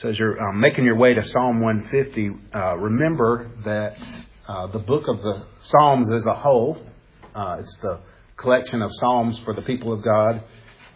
So as you're making your way to Psalm 150, remember that the book of the Psalms as a whole, it's the collection of Psalms for the people of God.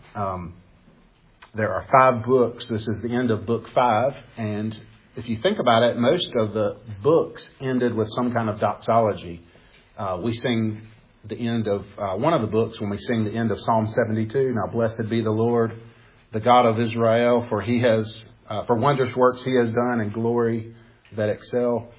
There are 5 books. This is the end of book 5. And if you think about it, most of the books ended with some kind of doxology. We sing the end of one of the books when we sing the end of Psalm 72. Now, blessed be the Lord, the God of Israel, for He has for wondrous works He has done and glory that excel.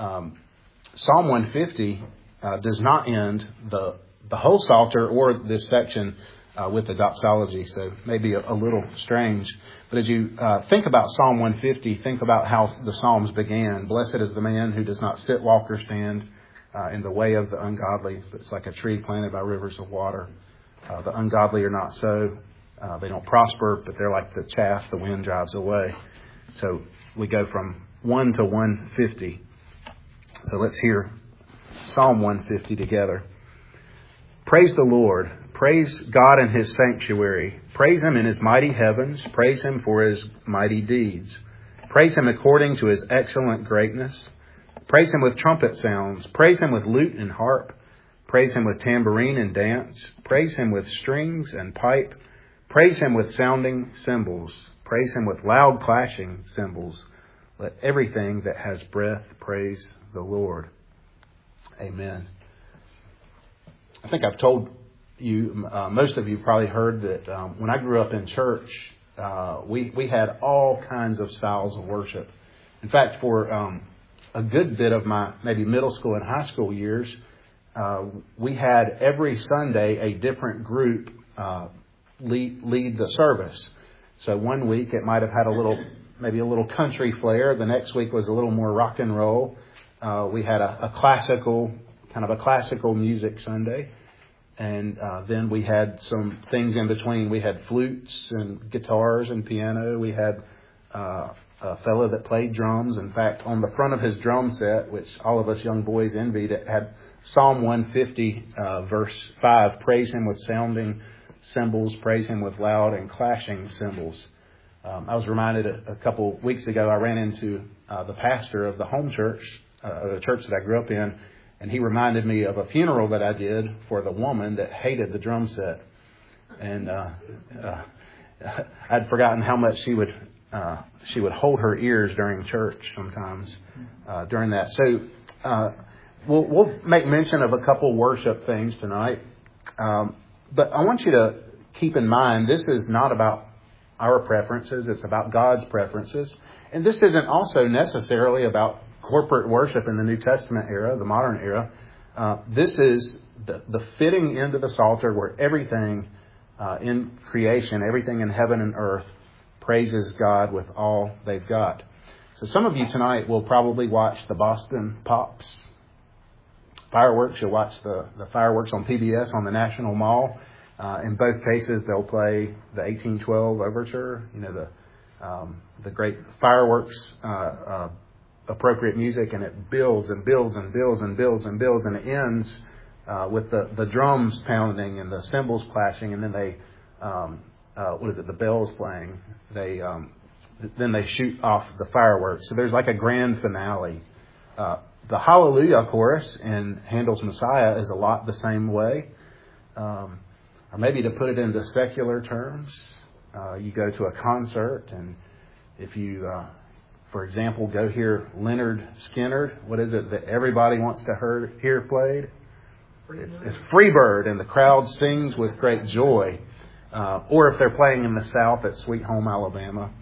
Psalm 150 does not end the whole Psalter or this section with the doxology, so maybe a little strange. But as you think about Psalm 150, think about how the Psalms began. Blessed is the man who does not sit, walk, or stand in the way of the ungodly, but it's like a tree planted by rivers of water. The ungodly are not so. They don't prosper, but they're like the chaff the wind drives away. So we go from 1 to 150. So let's hear Psalm 150 together. Praise the Lord. Praise God in His sanctuary. Praise Him in His mighty heavens. Praise Him for His mighty deeds. Praise Him according to His excellent greatness. Praise Him with trumpet sounds. Praise Him with lute and harp. Praise Him with tambourine and dance. Praise Him with strings and pipe. Praise Him with sounding cymbals. Praise Him with loud clashing cymbals. Let everything that has breath praise the Lord. Amen. I think I've told you, most of you probably heard that when I grew up in church, we had all kinds of styles of worship. In fact, for a good bit of my maybe middle school and high school years, we had every Sunday a different group lead the service. So one week it might have had maybe a little country flair. The next week was a little more rock and roll. We had a classical music Sunday. And then we had some things in between. We had flutes and guitars and piano. We had a fellow that played drums. In fact, on the front of his drum set, which all of us young boys envied, it had Psalm 150, verse 5, praise Him with sounding cymbals, praise Him with loud and clashing cymbals. I was reminded a couple weeks ago, I ran into the pastor of the home church, the church that I grew up in, and he reminded me of a funeral that I did for the woman that hated the drum set. And I'd forgotten how much she would hold her ears during church sometimes during that. So we'll make mention of a couple worship things tonight. But I want you to keep in mind, this is not about our preferences. It's about God's preferences. And this isn't also necessarily about corporate worship in the New Testament era, the modern era. This is the fitting into the Psalter where everything in creation, everything in heaven and earth praises God with all they've got. So some of you tonight will probably watch the Boston Pops fireworks. You'll watch the fireworks on PBS on the National Mall. In both cases, they'll play the 1812 Overture, the great fireworks appropriate music, and it builds and builds and builds and builds and builds, and it ends with the drums pounding and the cymbals clashing, and then the bells playing. Then they shoot off the fireworks. So there's like a grand finale. The Hallelujah chorus in Handel's Messiah is a lot the same way. Or maybe to put it into secular terms, you go to a concert, and if you for example, go hear Leonard Skinner. What is it that everybody wants to hear played? It's Freebird, and the crowd sings with great joy. Or if they're playing in the South at Sweet Home Alabama.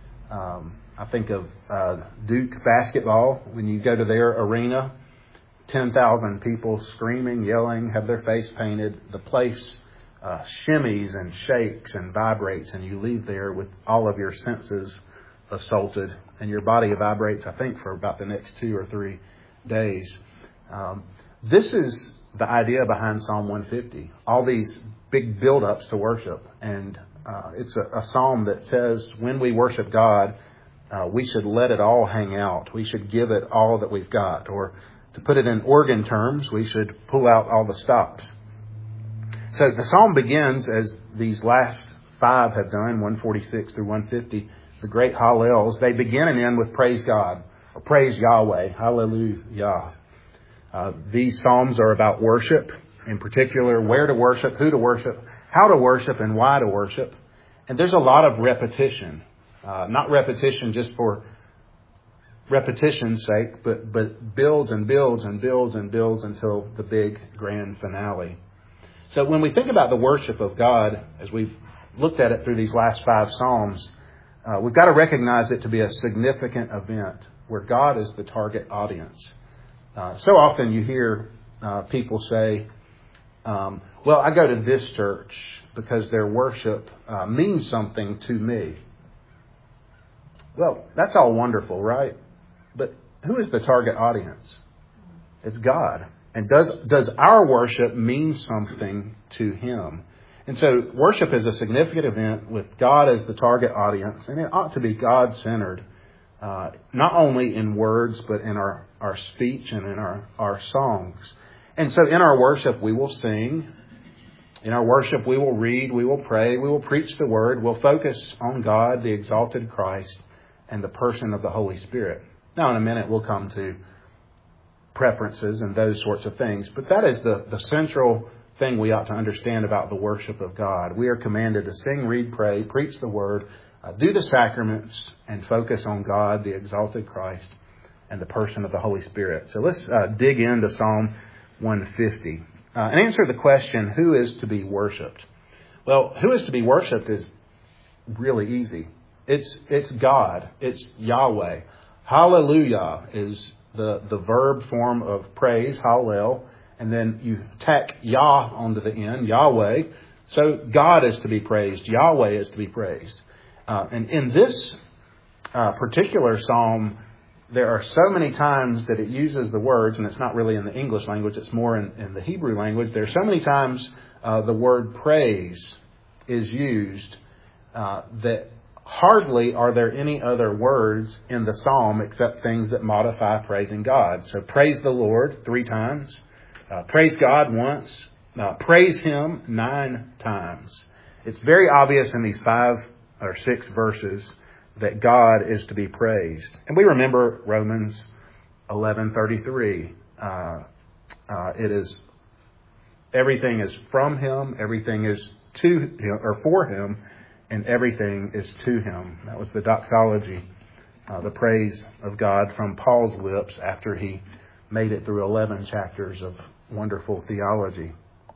I think of Duke basketball. When you go to their arena, 10,000 people screaming, yelling, have their face painted. The place shimmies and shakes and vibrates, and you leave there with all of your senses assaulted, and your body vibrates, I think, for about the next 2 or 3 days. This is the idea behind Psalm 150. All these big build-ups to worship. And it's a psalm that says when we worship God, we should let it all hang out. We should give it all that we've got. Or to put it in organ terms, we should pull out all the stops. So the psalm begins, as these last 5 have done, 146 through 150, the great Hallels, they begin and end with praise God, or praise Yahweh, hallelujah. These psalms are about worship, in particular, where to worship, who to worship, how to worship, and why to worship. And there's a lot of repetition. Not repetition just for repetition's sake, but builds and builds and builds and builds until the big grand finale. So when we think about the worship of God, as we've looked at it through these last 5 Psalms, we've got to recognize it to be a significant event where God is the target audience. So often you hear people say, well, I go to this church because their worship means something to me. Well, that's all wonderful, right? But who is the target audience? It's God. And does our worship mean something to Him? And so worship is a significant event with God as the target audience, and it ought to be God-centered, not only in words, but in our speech and in our songs. And so in our worship, we will sing. In our worship, we will read, we will pray, we will preach the Word. We'll focus on God, the exalted Christ, and the person of the Holy Spirit. Now, in a minute, we'll come to preferences and those sorts of things. But that is the central thing we ought to understand about the worship of God. We are commanded to sing, read, pray, preach the Word, do the sacraments, and focus on God, the exalted Christ, and the person of the Holy Spirit. So let's dig into Psalm 150 and answer the question, who is to be worshipped? Well, who is to be worshipped is really easy. It's God. It's Yahweh. Hallelujah is the verb form of praise, hallel, and then you tack Yah onto the end, Yahweh. So God is to be praised. Yahweh is to be praised. And in this particular psalm, there are so many times that it uses the words, and it's not really in the English language, it's more in the Hebrew language. There are so many times the word praise is used that hardly are there any other words in the psalm except things that modify praising God. So praise the Lord 3 times. Praise God once. Praise Him 9 times. It's very obvious in these 5 or 6 verses that God is to be praised. And we remember Romans 11:33. It is everything is from Him, everything is to Him or for Him, and everything is to Him. That was the doxology, the praise of God from Paul's lips after he made it through 11 chapters of wonderful theology.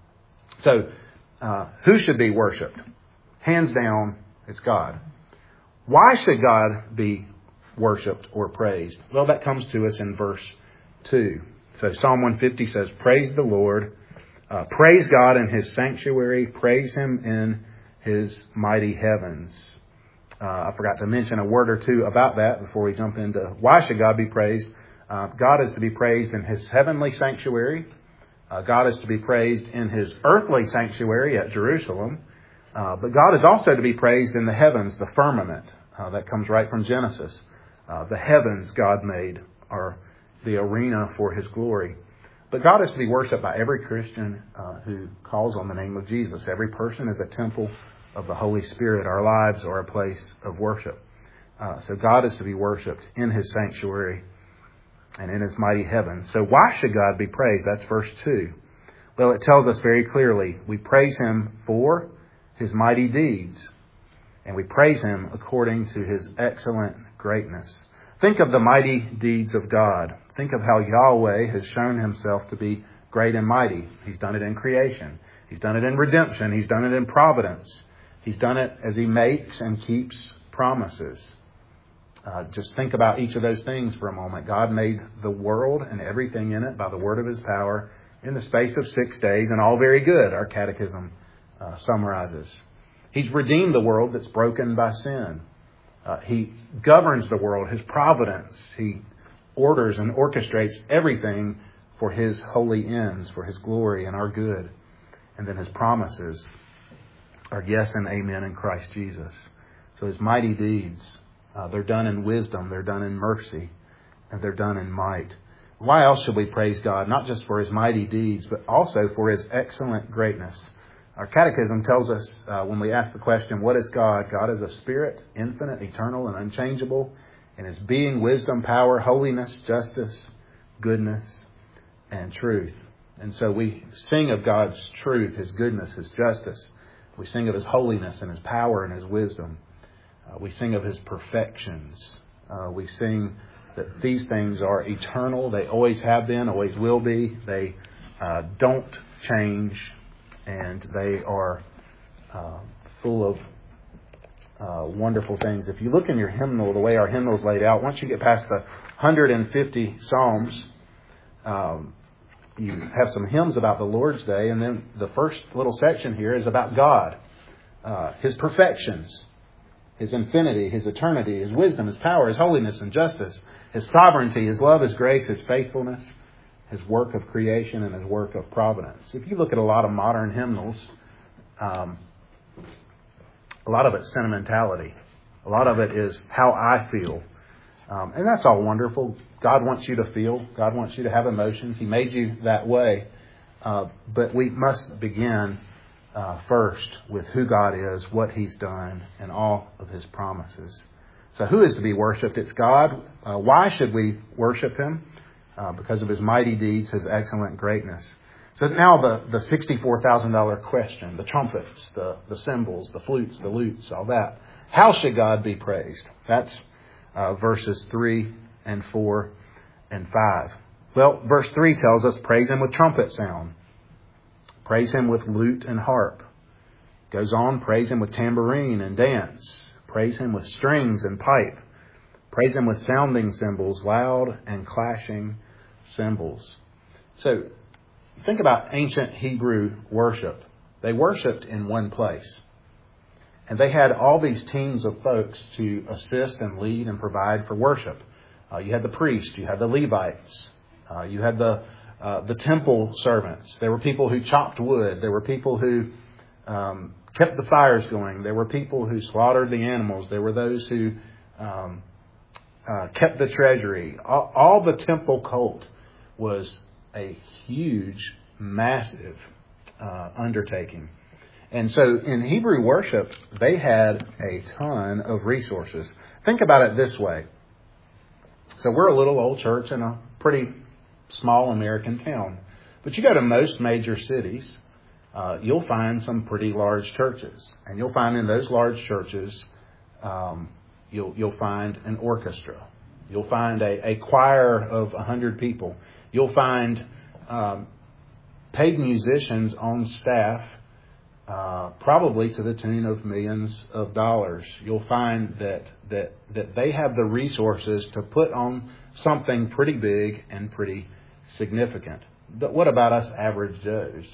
So, who should be worshipped? Hands down, it's God. Why should God be worshipped or praised? Well, that comes to us in verse 2. So Psalm 150 says, praise the Lord, praise God in His sanctuary, praise Him in His mighty heavens. I forgot to mention a word or two about that before we jump into why should God be praised. God is to be praised in His heavenly sanctuary. God is to be praised in His earthly sanctuary at Jerusalem. But God is also to be praised in the heavens, the firmament. That comes right from Genesis. The heavens God made are the arena for His glory. But God is to be worshipped by every Christian who calls on the name of Jesus. Every person is a temple of the Holy Spirit. Our lives are a place of worship. So God is to be worshipped in His sanctuary and in His mighty heavens. So why should God be praised? That's verse 2. Well, it tells us very clearly, we praise Him for His mighty deeds, and we praise Him according to His excellent greatness. Think of the mighty deeds of God. Think of how Yahweh has shown Himself to be great and mighty. He's done it in creation. He's done it in redemption. He's done it in providence. He's done it as He makes and keeps promises. Just think about each of those things for a moment. God made the world and everything in it by the word of His power in the space of 6 days, and all very good, our catechism summarizes. He's redeemed the world that's broken by sin. He governs the world, His providence. He orders and orchestrates everything for His holy ends, for His glory and our good. And then His promises are yes and amen in Christ Jesus. So His mighty deeds, they're done in wisdom, they're done in mercy, and they're done in might. Why else should we praise God? Not just for His mighty deeds, but also for His excellent greatness. Our catechism tells us when we ask the question, what is God? God is a spirit, infinite, eternal, and unchangeable, in His being, wisdom, power, holiness, justice, goodness, and truth. And so we sing of God's truth, His goodness, His justice. We sing of His holiness and His power and His wisdom. We sing of His perfections. We sing that these things are eternal. They always have been, always will be. They don't change, and they are full of wonderful things. If you look in your hymnal, the way our hymnal is laid out, once you get past the 150 Psalms, you have some hymns about the Lord's Day, and then the first little section here is about God, His perfections, His infinity, His eternity, His wisdom, His power, His holiness and justice, His sovereignty, His love, His grace, His faithfulness, His work of creation, and His work of providence. If you look at a lot of modern hymnals, a lot of it's sentimentality. A lot of it is how I feel. And that's all wonderful. God wants you to feel. God wants you to have emotions. He made you that way. But we must begin first with who God is, what He's done, and all of His promises. So who is to be worshipped? It's God. Why should we worship Him? Because of His mighty deeds, His excellent greatness. So now the $64,000 question, the trumpets, the cymbals, the flutes, the lutes, all that. How should God be praised? That's verses 3 and 4 and 5. Well, verse 3 tells us, praise Him with trumpet sound. Praise Him with lute and harp. Goes on, praise Him with tambourine and dance. Praise Him with strings and pipe. Praise Him with sounding cymbals, loud and clashing cymbals. So, think about ancient Hebrew worship. They worshipped in one place. And they had all these teams of folks to assist and lead and provide for worship. You had the priests, you had the Levites, you had the temple servants. There were people who chopped wood. There were people who kept the fires going. There were people who slaughtered the animals. There were those who kept the treasury. All the temple cult was a huge, massive undertaking. And so in Hebrew worship, they had a ton of resources. Think about it this way. So we're a little old church in a pretty small American town. But you go to most major cities, you'll find some pretty large churches. And you'll find in those large churches, you'll find an orchestra. You'll find a choir of 100 people. You'll find paid musicians on staff, probably to the tune of millions of dollars. You'll find that they have the resources to put on something pretty big and pretty significant. But what about us average Joes?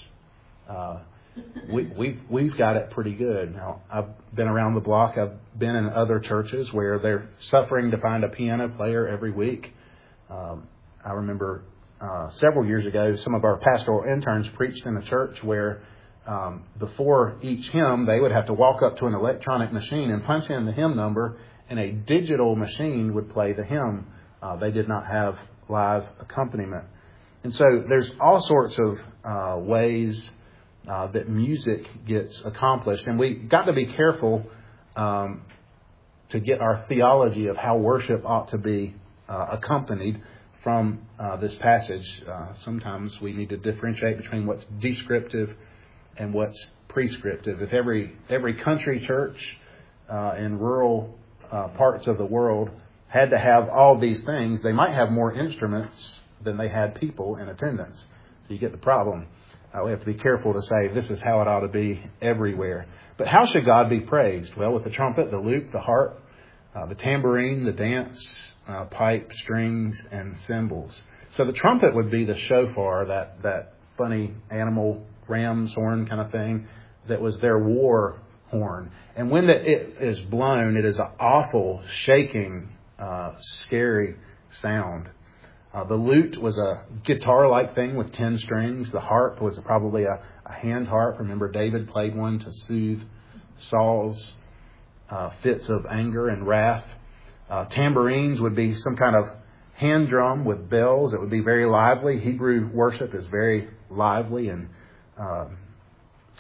We've got it pretty good. Now, I've been around the block. I've been in other churches where they're suffering to find a piano player every week. I remember several years ago, some of our pastoral interns preached in a church where before each hymn, they would have to walk up to an electronic machine and punch in the hymn number, and a digital machine would play the hymn. They did not have live accompaniment. And so there's all sorts of ways that music gets accomplished. And we got to be careful to get our theology of how worship ought to be accompanied from this passage. Sometimes we need to differentiate between what's descriptive and what's prescriptive. If every country church in rural parts of the world had to have all these things, they might have more instruments than they had people in attendance. So you get the problem. We have to be careful to say this is how it ought to be everywhere. But how should God be praised? Well, with the trumpet, the lute, the harp, the tambourine, the dance, pipe, strings, and cymbals. So the trumpet would be the shofar, that funny animal ram's horn kind of thing that was their war horn. And when it is blown, it is an awful, shaking, scary sound. The lute was a guitar-like thing with 10 strings. The harp was probably a hand harp. Remember, David played one to soothe Saul's fits of anger and wrath. Tambourines would be some kind of hand drum with bells. It would be very lively. Hebrew worship is very lively and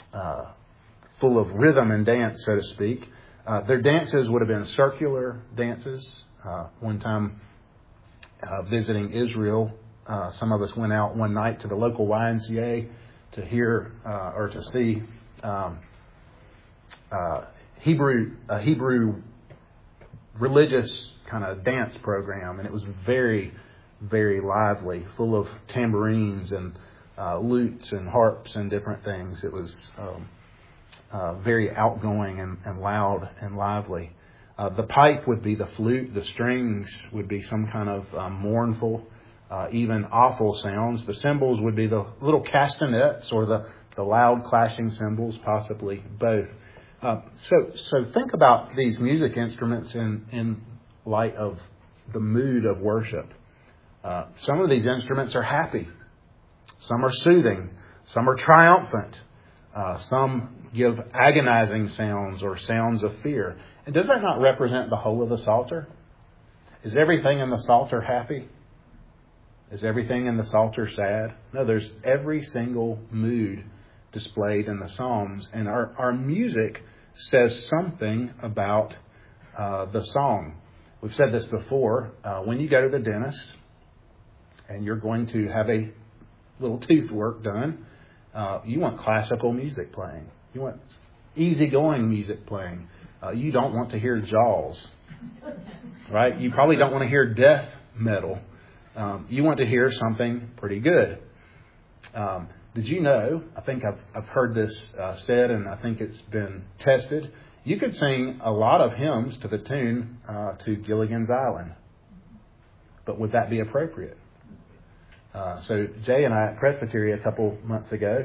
full of rhythm and dance, so to speak. Their dances would have been circular dances. One time visiting Israel, some of us went out one night to the local YMCA to hear or to see Hebrew religious kind of dance program, and it was very, very lively, full of tambourines and lutes and harps and different things. It was very outgoing and loud and lively. The pipe would be the flute. The strings would be some kind of mournful, even awful sounds. The cymbals would be the little castanets or the loud clashing cymbals, possibly both. So think about these music instruments in light of the mood of worship. Some of these instruments are happy. Some are soothing. Some are triumphant. Some give agonizing sounds or sounds of fear. And does that not represent the whole of the Psalter? Is everything in the Psalter happy? Is everything in the Psalter sad? No, there's every single mood displayed in the Psalms. And our music says something about the song. We've said this before. When you go to the dentist and you're going to have a little tooth work done, you want classical music playing. You want easygoing music playing. You don't want to hear Jaws, right? You probably don't want to hear death metal. You want to hear something pretty good. Did you know, I think I've heard this said, and I think it's been tested, you could sing a lot of hymns to the tune to Gilligan's Island. But would that be appropriate? So Jay and I at Presbytery a couple months ago,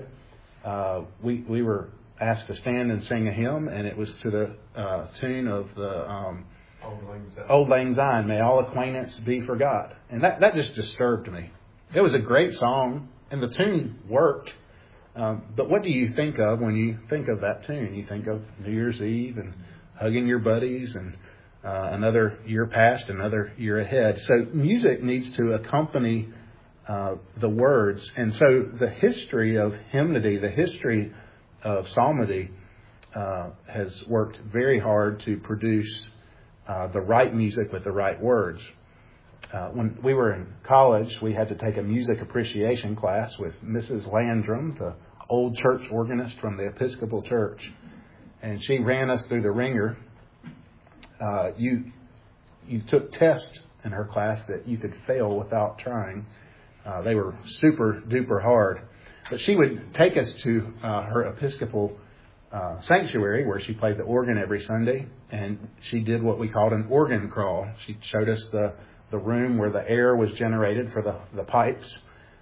we were asked to stand and sing a hymn, and it was to the tune of the Old Lang Syne, May All Acquaintance Be Forgot. And that just disturbed me. It was a great song, and the tune worked. But what do you think of when you think of that tune? You think of New Year's Eve and hugging your buddies and another year past, another year ahead. So music needs to accompany the words. And so the history of hymnody, the history of psalmody has worked very hard to produce the right music with the right words. When we were in college, we had to take a music appreciation class with Mrs. Landrum, the old church organist from the Episcopal Church. And she ran us through the ringer. You took tests in her class that you could fail without trying. They were super duper hard. But she would take us to her Episcopal sanctuary where she played the organ every Sunday. And she did what we called an organ crawl. She showed us the room where the air was generated for the pipes.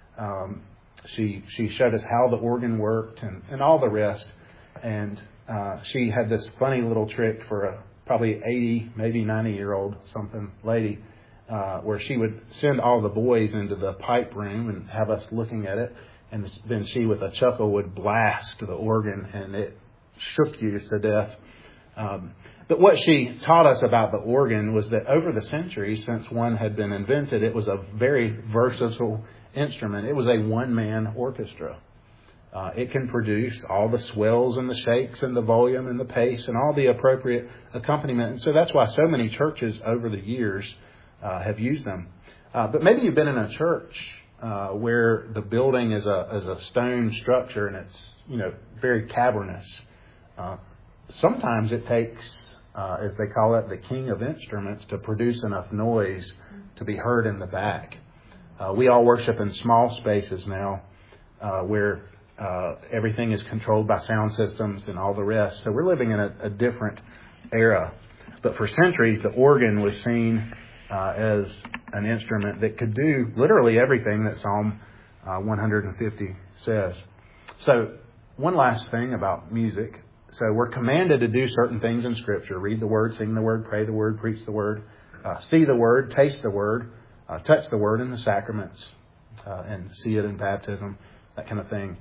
She showed us how the organ worked and all the rest. And she had this funny little trick for a probably 80, maybe 90-year-old something lady, where she would send all the boys into the pipe room and have us looking at it. And then she, with a chuckle, would blast the organ, and it shook you to death. But what she taught us about the organ was that over the centuries, since one had been invented, it was a very versatile instrument. It was a one-man orchestra. It can produce all the swells and the shakes and the volume and the pace and all the appropriate accompaniment. And so that's why so many churches over the years have used them. But maybe you've been in a church where the building is a stone structure and it's very cavernous. Sometimes it takes, as they call it, the king of instruments to produce enough noise to be heard in the back. We all worship in small spaces now where everything is controlled by sound systems and all the rest. So we're living in a different era. But for centuries, the organ was seen as an instrument that could do literally everything that Psalm 150 says. So one last thing about music. So we're commanded to do certain things in Scripture. Read the Word, sing the Word, pray the Word, preach the Word, see the Word, taste the Word, touch the Word in the sacraments, and see it in baptism, that kind of thing.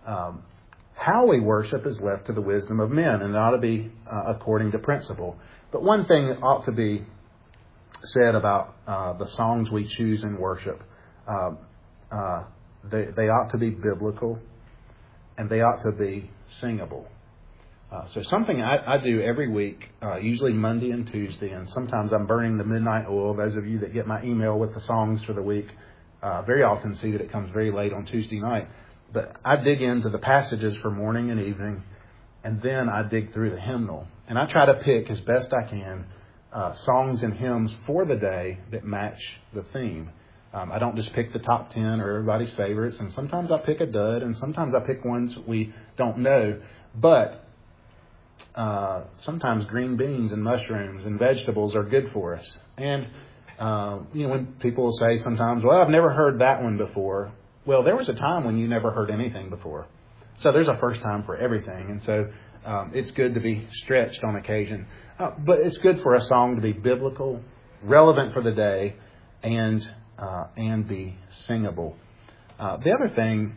How we worship is left to the wisdom of men, and it ought to be according to principle. But one thing ought to be said about the songs we choose in worship. They ought to be biblical, and they ought to be singable. So something I do every week, usually Monday and Tuesday, and sometimes I'm burning the midnight oil. Those of you that get my email with the songs for the week very often see that it comes very late on Tuesday night. But I dig into the passages for morning and evening, and then I dig through the hymnal. And I try to pick as best I can songs and hymns for the day that match the theme. I don't just pick the top 10 or everybody's favorites, and sometimes I pick a dud, and sometimes I pick ones we don't know. But sometimes green beans and mushrooms and vegetables are good for us. And, when people say sometimes, well, I've never heard that one before. Well, there was a time when you never heard anything before. So there's a first time for everything. And so it's good to be stretched on occasion. But it's good for a song to be biblical, relevant for the day, and be singable. The other thing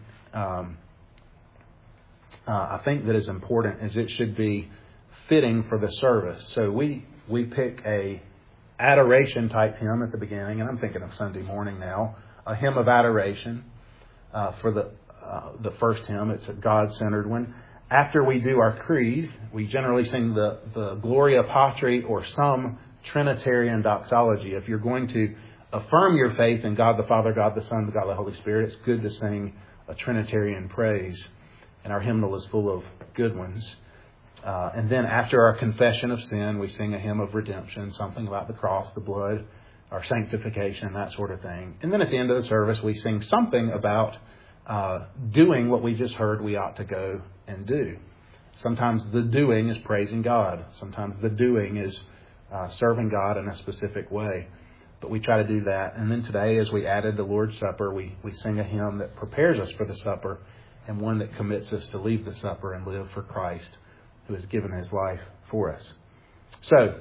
I think that is important is it should be fitting for the service. So we pick a adoration type hymn at the beginning, and I'm thinking of Sunday morning now, a hymn of adoration for the first hymn. It's a God-centered one. After we do our creed, we generally sing the Gloria Patri or some Trinitarian doxology. If you're going to affirm your faith in God the Father, God the Son, God the Holy Spirit, it's good to sing a Trinitarian praise. And our hymnal is full of good ones. And then after our confession of sin, we sing a hymn of redemption, something about the cross, the blood, our sanctification, that sort of thing. And then at the end of the service, we sing something about doing what we just heard we ought to go and do. Sometimes the doing is praising God. Sometimes the doing is serving God in a specific way. But we try to do that. And then today, as we added the Lord's Supper, we sing a hymn that prepares us for the supper and one that commits us to leave the supper and live for Christ, who has given His life for us. So,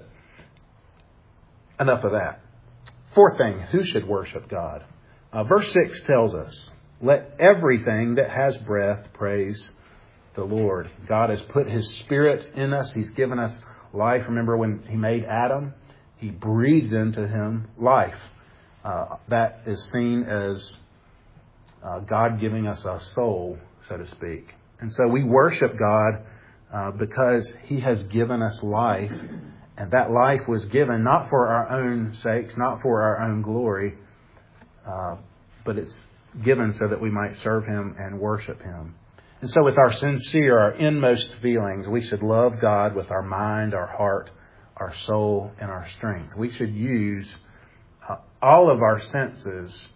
enough of that. Fourth thing, who should worship God? Verse 6 tells us, let everything that has breath praise the Lord. God has put His Spirit in us. He's given us life. Remember when He made Adam, He breathed into him life. That is seen as God giving us a soul, so to speak. And so we worship God because He has given us life. And that life was given not for our own sakes, not for our own glory, but it's given so that we might serve Him and worship Him. And so with our sincere, our inmost feelings, we should love God with our mind, our heart, our soul, and our strength. We should use all of our senses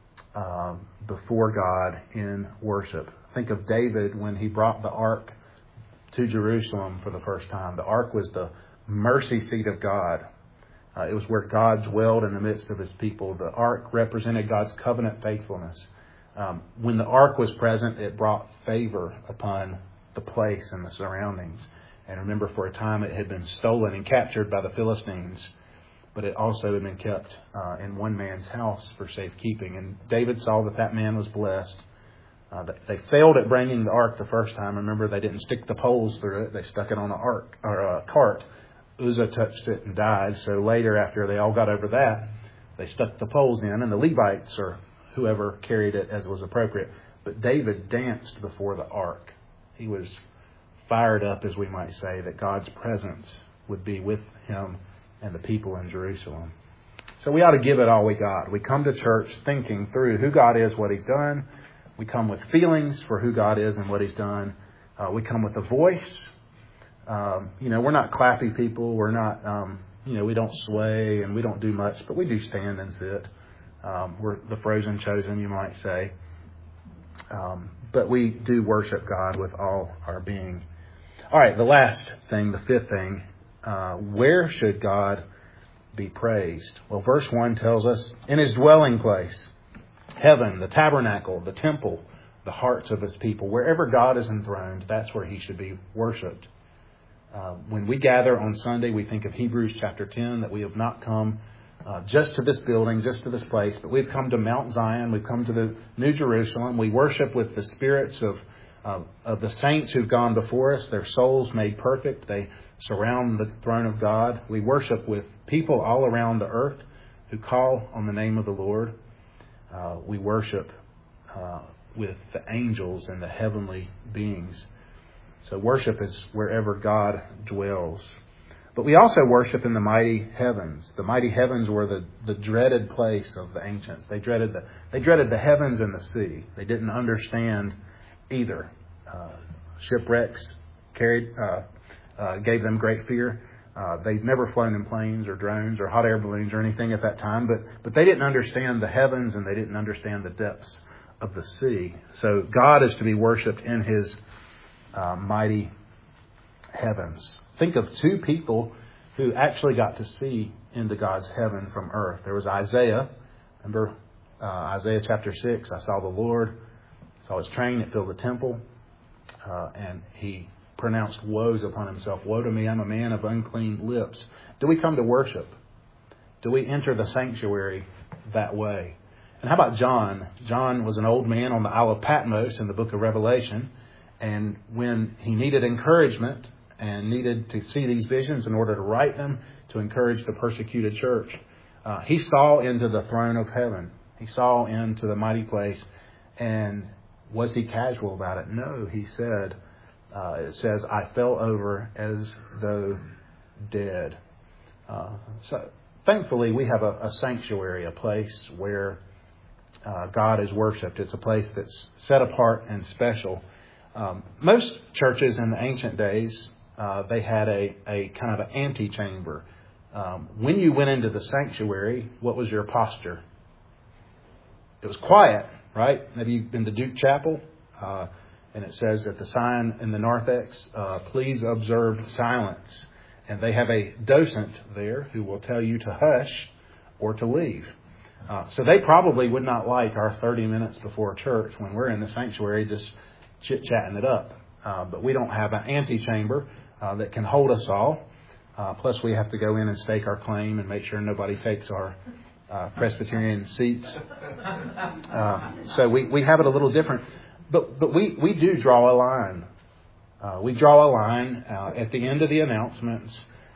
before God in worship. Think of David when he brought the ark to Jerusalem for the first time. The ark was the mercy seat of God. It was where God dwelled in the midst of His people. The ark represented God's covenant faithfulness. When the ark was present, it brought favor upon the place and the surroundings. And remember, for a time it had been stolen and captured by the Philistines, but it also had been kept in one man's house for safekeeping. And David saw that man was blessed. They failed at bringing the ark the first time. Remember, they didn't stick the poles through it. They stuck it on a cart. Uzzah touched it and died. So later, after they all got over that, they stuck the poles in, and the Levites or whoever carried it as was appropriate. But David danced before the ark. He was fired up, as we might say, that God's presence would be with him and the people in Jerusalem. So we ought to give it all we got. We come to church thinking through who God is, what He's done. We come with feelings for who God is and what He's done. We come with a voice. We're not clappy people. We're not, we don't sway and we don't do much, but we do stand and sit. We're the frozen chosen, you might say. But we do worship God with all our being. All right, the last thing, the fifth thing, where should God be praised? Well, verse 1 tells us in His dwelling place, heaven, the tabernacle, the temple, the hearts of His people. Wherever God is enthroned, that's where He should be worshipped. When we gather on Sunday, we think of Hebrews chapter 10, that we have not come just to this building, just to this place, but we've come to Mount Zion. We've come to the New Jerusalem. We worship with the spirits of the saints who've gone before us, their souls made perfect. They surround the throne of God. We worship with people all around the earth who call on the name of the Lord. We worship with the angels and the heavenly beings. So worship is wherever God dwells. But we also worship in the mighty heavens. The mighty heavens were the dreaded place of the ancients. They dreaded the heavens and the sea. They didn't understand either. Shipwrecks gave them great fear. They'd never flown in planes or drones or hot air balloons or anything at that time, but they didn't understand the heavens and they didn't understand the depths of the sea. So God is to be worshipped in His mighty heavens. Think of two people who actually got to see into God's heaven from earth. There was Isaiah. Remember Isaiah chapter 6? I saw the Lord, saw His train, it filled the temple, and he pronounced woes upon himself. Woe to me, I'm a man of unclean lips. Do we come to worship? Do we enter the sanctuary that way? And how about John? John was an old man on the Isle of Patmos in the book of Revelation. And when he needed encouragement and needed to see these visions in order to write them, to encourage the persecuted church, he saw into the throne of heaven. He saw into the mighty place. And was he casual about it? No, he said, it says, I fell over as though dead. So thankfully, we have a sanctuary, a place where God is worshipped. It's a place that's set apart and special. Most churches in the ancient days, they had a kind of an antechamber. When you went into the sanctuary, what was your posture? It was quiet, right? Maybe you've been to Duke Chapel, and it says at the sign in the narthex, please observe silence. And they have a docent there who will tell you to hush or to leave. So they probably would not like our 30 minutes before church when we're in the sanctuary just chit-chatting it up. But we don't have an antechamber that can hold us all. Plus we have to go in and stake our claim and make sure nobody takes our Presbyterian seats. So we have it a little different. But we do draw a line. We draw a line at the end of the announcements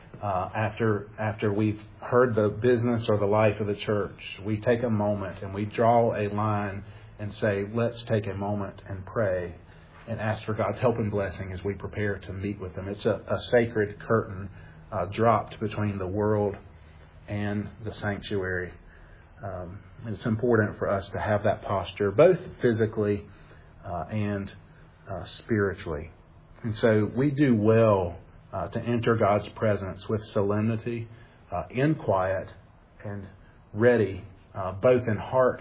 after we've heard the business or the life of the church. We take a moment and we draw a line and say, let's take a moment and pray and ask for God's help and blessing as we prepare to meet with Him. It's a sacred curtain dropped between the world and the sanctuary. It's important for us to have that posture, both physically and spiritually. And so we do well to enter God's presence with solemnity, in quiet, and ready, both in heart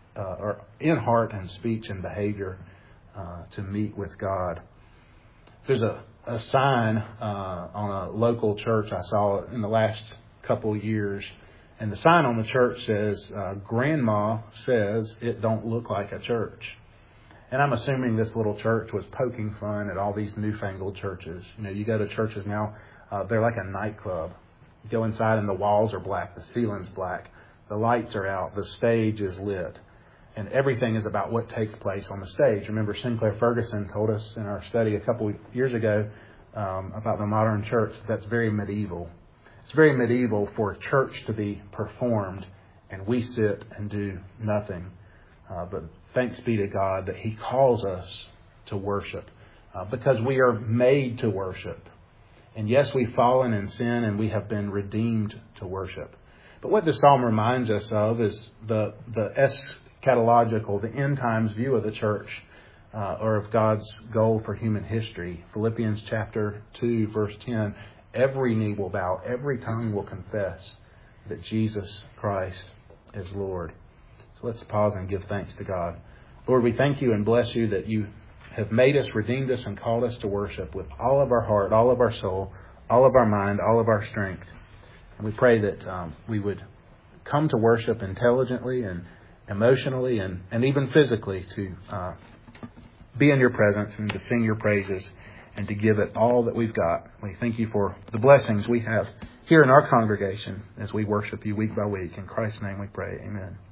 and speech and behavior, to meet with God. There's a sign on a local church I saw in the last couple of years, and the sign on the church says, Grandma says it don't look like a church. And I'm assuming this little church was poking fun at all these newfangled churches. You know, you go to churches now, they're like a nightclub. You go inside and the walls are black, the ceiling's black, the lights are out, the stage is lit, and everything is about what takes place on the stage. Remember, Sinclair Ferguson told us in our study a couple of years ago about the modern church that's very medieval. It's very medieval for church to be performed and we sit and do nothing. But thanks be to God that He calls us to worship because we are made to worship. And yes, we've fallen in sin and we have been redeemed to worship. But what this psalm reminds us of is the eschatological, the end times view of the church or of God's goal for human history. Philippians chapter 2, verse 10, every knee will bow, every tongue will confess that Jesus Christ is Lord. So let's pause and give thanks to God. Lord, we thank You and bless You that You have made us, redeemed us, and called us to worship with all of our heart, all of our soul, all of our mind, all of our strength. And we pray that we would come to worship intelligently and emotionally and even physically to be in Your presence and to sing Your praises and to give it all that we've got. We thank You for the blessings we have here in our congregation as we worship You week by week. In Christ's name we pray. Amen.